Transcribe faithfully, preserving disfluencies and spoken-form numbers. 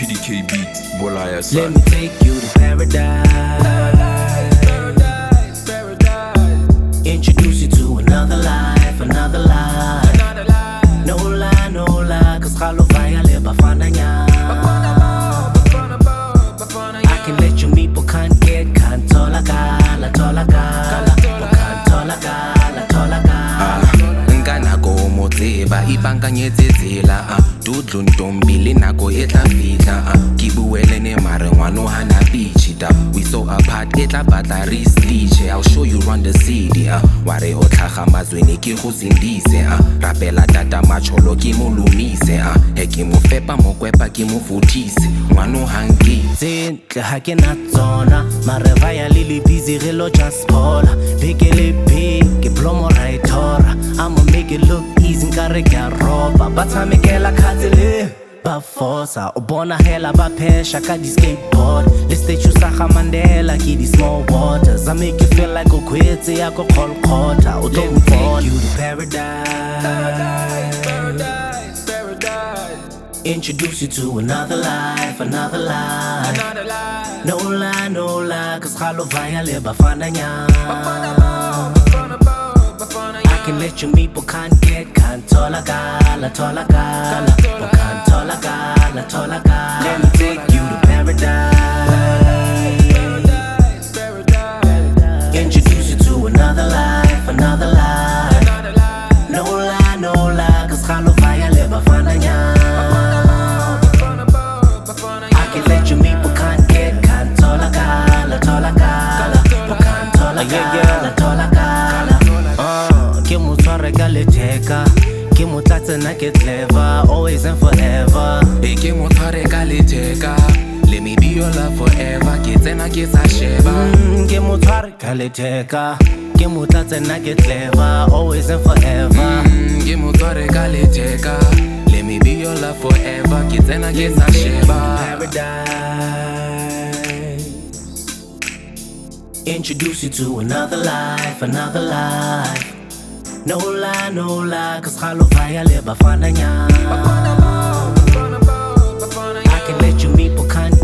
P D K beat, Bolaya Let son. me take you to paradise. Paradise, paradise, paradise. Introduce you to another life, another life. Another life. No lie, no lie, cause Khalo vaya le bafana nya. I can let you meet, but can't get, can't tola gala, tola gala, can't tola gala, tola gala. Nganako motseba ipankanyetsetsela a dudlu ntombile nako e tla fitla a ke buele ne mare ngwana hana bichita we so apart e tla batla re stitch. I'll show you run the city a ware o tlhaga mazwene ke go sindise a rapela tata macholo ke mo lumise a he ke mo fepa mo kwepa ke mo futhise ngwana hanki Zintle ha ke na tsona mare vaya lili busy re lo just spola bekele big blow mo right ora I'ma make it look easy nkare kya roba batshamekela khatsele ba forsa o bona hela ba phesha ka di skateboard le stage sa ga Mandela ke di small waters I make you feel like o khwetse ya go call quarter o don't fall you to paradise paradise paradise paradise introduce you to another life another life another life no lie no lie cause Khalo vaya le bafana nya I can let you meet, but can't get, can't tola gala, tola gala, but can't tola gala, tola gala. Let me take you to paradise, paradise, paradise. Introduce you to another life, another life. No lie, no lie, cause Khalo vaya le bafana nya. I can let you meet, but can't get, can't tola gala, tola gala, but can't tola gala, tola gala. Ke mo tshware ka letheka ke mo tlatse na ke clever always and forever e ke mo tshware ka letheka let me be your love forever ke tsena ke sa sheba ke mo tshware ka letheka ke mo tlatse na ke clever always and forever ke mo tshware ka letheka let me be your love forever ke tsena ke sa sheba paradise introduce you to another life another life no lie, no lie, cause Khalo vaya le bafana nya I can let you meet, but can't